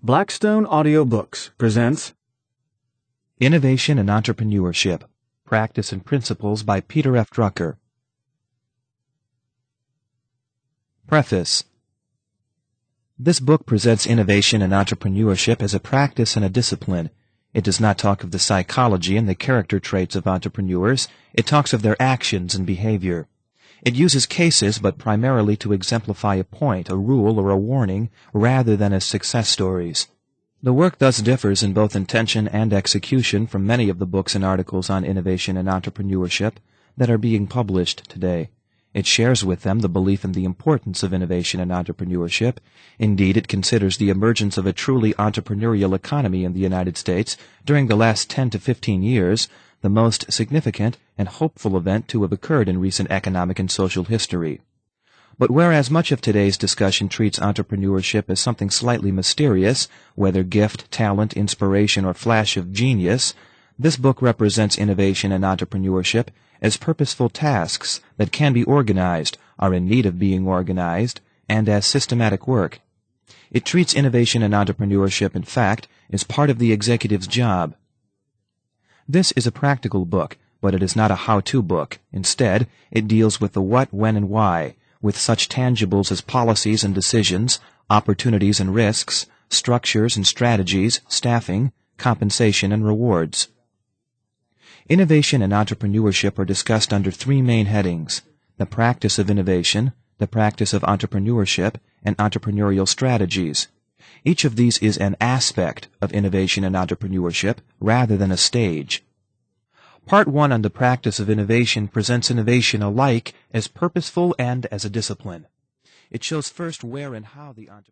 Blackstone Audiobooks presents Innovation and Entrepreneurship, Practice and Principles by Peter F. Drucker. Preface. This book presents innovation and entrepreneurship as a practice and a discipline. It does not talk of the psychology and the character traits of entrepreneurs. It talks of their actions and behavior. It uses cases, but primarily to exemplify a point, a rule, or a warning, rather than as success stories. The work thus differs in both intention and execution from many of the books and articles on innovation and entrepreneurship that are being published today. It shares with them the belief in the importance of innovation and entrepreneurship. Indeed, it considers the emergence of a truly entrepreneurial economy in the United States during the last 10 to 15 years the most significant and hopeful event to have occurred in recent economic and social history. But whereas much of today's discussion treats entrepreneurship as something slightly mysterious, whether gift, talent, inspiration, or flash of genius, this book represents innovation and entrepreneurship as purposeful tasks that can be organized, are in need of being organized, and as systematic work. It treats innovation and entrepreneurship, in fact, as part of the executive's job. This is a practical book, but it is not a how-to book. Instead, it deals with the what, when, and why, with such tangibles as policies and decisions, opportunities and risks, structures and strategies, staffing, compensation, and rewards. Innovation and entrepreneurship are discussed under three main headings: the practice of innovation, the practice of entrepreneurship, and entrepreneurial strategies. Each of these is an aspect of innovation and entrepreneurship rather than a stage. Part 1 on the practice of innovation presents innovation alike as purposeful and as a discipline. It shows first where and how the entrepreneur